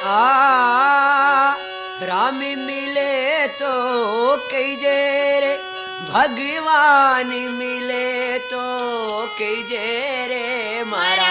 राम मिले तो कीजे रे, भगवान मिले तो कीजे रे मारा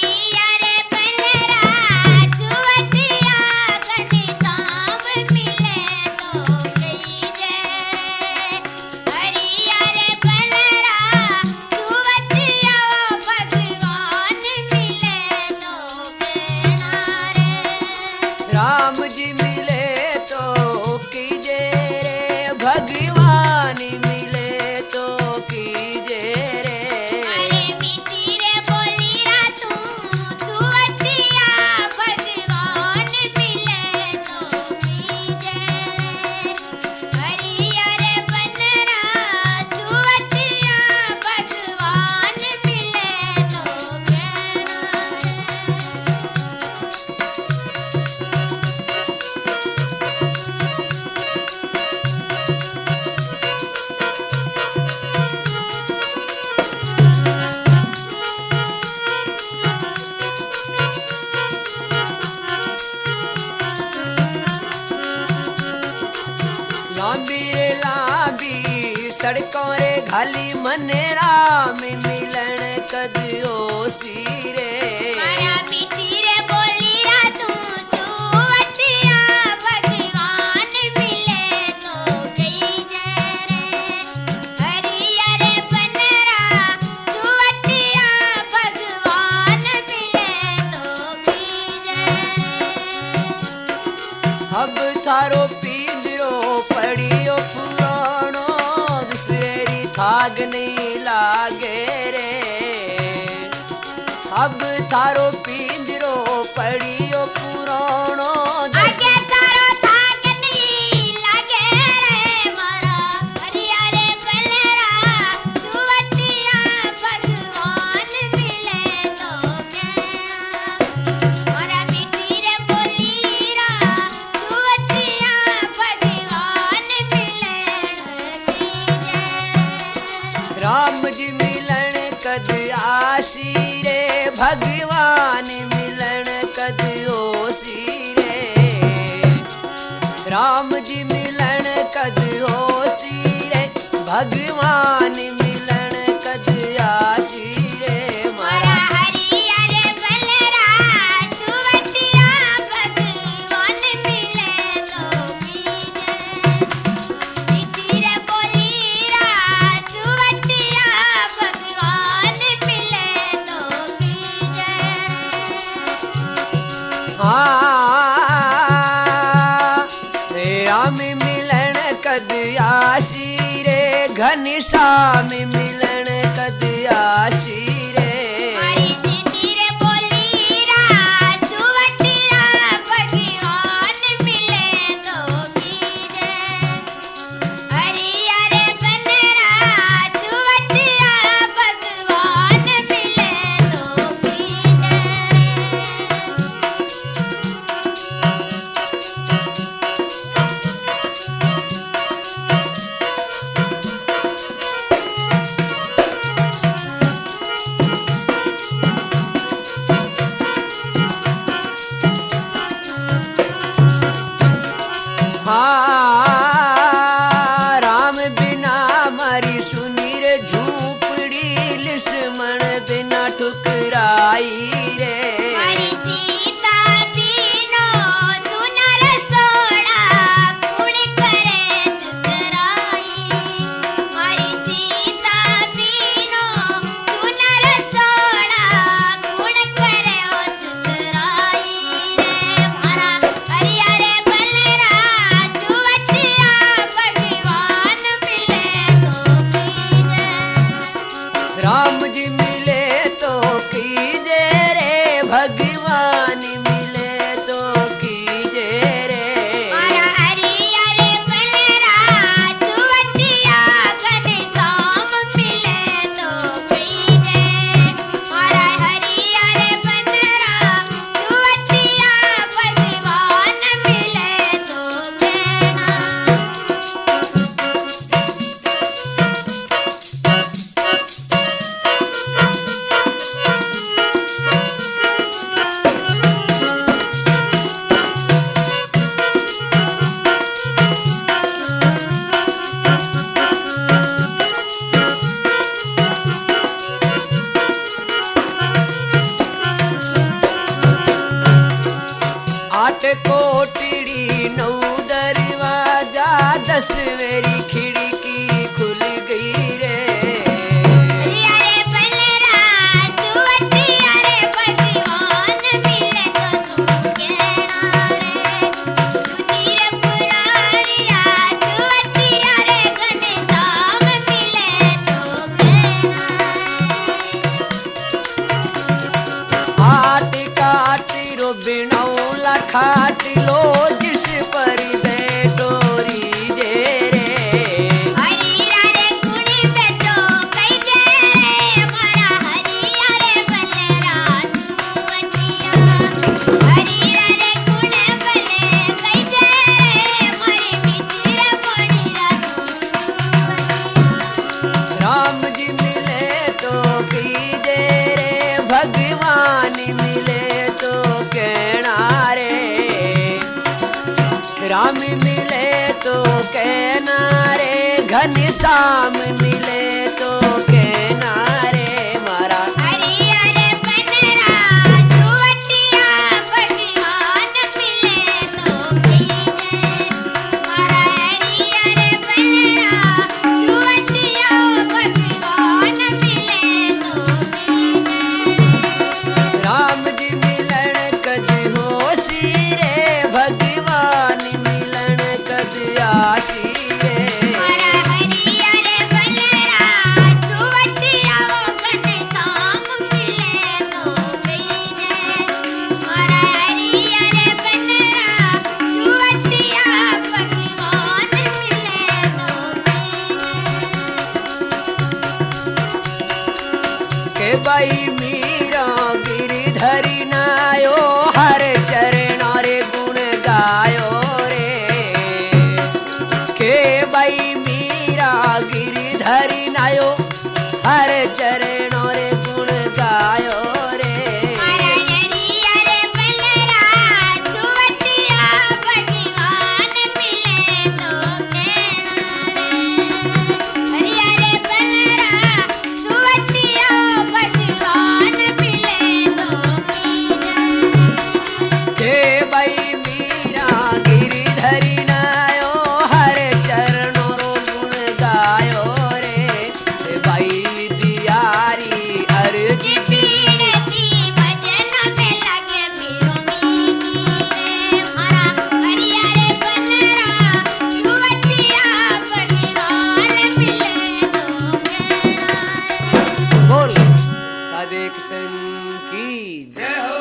राम जी मिले तो कीजे रे, भगवान मिले तो कीजे रे। अरे मीठी रे बोली रा तू सुवतिया, भगवान मिले तो कीजे रे। हरियर बनरा सुवतिया, भगवान मिले तो कहना लांबी रे लांबी सड़कों रे घाली मने राम मिलन कदियो सी रे। मारा मीठी रे बोली रा तू सुवतिया, भगवान मिले तो कीजे रे। हरियर बनरा सुवतिया, भगवान मिले तो कीजे रे। अब थारो पींजरो पड़ियो पुराणो, दूसरेरी थाग नहीं लागे रे। अब थारो पींजरो पड़ियो पुराणो, आगे तारो थाक नहीं लागे रे मारा। हरियर बनरा सुवतिया, भगवान मिले तो कहना। मारा मीठी रे बोली रा सुवतिया, भगवान मिले कीजे रे। राम जी मिलन कद आसी रे, भगवान मिलन कद ओसी रे। राम जी मिलन कद ओसी रे, भगवान मिलन कद आसी रे मारा मारा। हरियर बनरा सुवतिया, भगवान मिले तो कीजे रे। मीठी रे बोली रा सुवतिया, भगवान मिले तो कीजे रे। राम मिलन कद आसी रे, घनश्याम मिलन कद आसी रे। मारी मीठी रे बोली रा सुवतिया, भगवान मिले तो कीजे रे। हरियर बनरा सुवतिया, भगवान मिले तो कीजे रे। राम बिना मारी सुनी रे झूपड़ी, लिस्मण बिना ठुकराई रे। मारी सीता बीनो सुनर सोड़ा, कुण करे सुतराई। मारी सीता बीनो सुनर सोड़ा, कुण करे ओ सुतराई रे। मारा हरियर बनरा सुवतिया, भगवान मिले तो कीजे रे। राम जी मिले तो कीजे कोटड़ी नौ दरवाजा 10 मेरी खिड़की खुल गई रे। अरे बलरा सुवती अरे भगवान मिले तो तू कहना रे। सुधीर पुरानी रात सुवती अरे घनश्याम मिले तो कहना रे। हाट काट रो बिनौला खाट लो जिस पर बैठोरी जे रे। हरीरा रे कुड़ी पे तो कई जे रे हमारा हरिया रे बलरा सुवतिया। हरीरा रे कुड़े बले कई जे रे हमारे मित्र पानी राम जी मिले तो कीजे रे भगवान मिले तो कहना रे। राम मिले तो कहना रे घनश्याम मिले तो कहना रे मारा। हरिया रे बनरा सुवतिया भगवान मिले तो कीजे मारा। हरिया रे बनरा सुवतिया भगवान मिले तो कीजे। राम जी मिलन कद होसी रे भगवान मिलन कद आसी रे। मारा हरिया रे बलरा सुवतिया घनश्याम मिले तो कीजे मारा। हरिया रे बनरा सुवतिया भगवान मिले तो कीजे। के भाई मीरा गिरधरी नायो हर चरण रे गुण गायो रे। के भाई मीरा गिरधरी नायो हर चरण रे गुण गायो रे। मारा हरिया रे बलरा सुवतिया भगवान मिले तो कहना रे। हरिया रे बलरा सुवतिया भगवान मिले तो कीजे। के भाई मीरा गिरधरी नायो हर चरण रो गुण गायो रे। के भाई दियारी अर्जी पीड़ती भजन में लगे बिरुनी रे। मारा हरिया रे बनरा सुवतिया भगवान मिले तो कहना रे। बोल राधे कृष्ण की जय हो।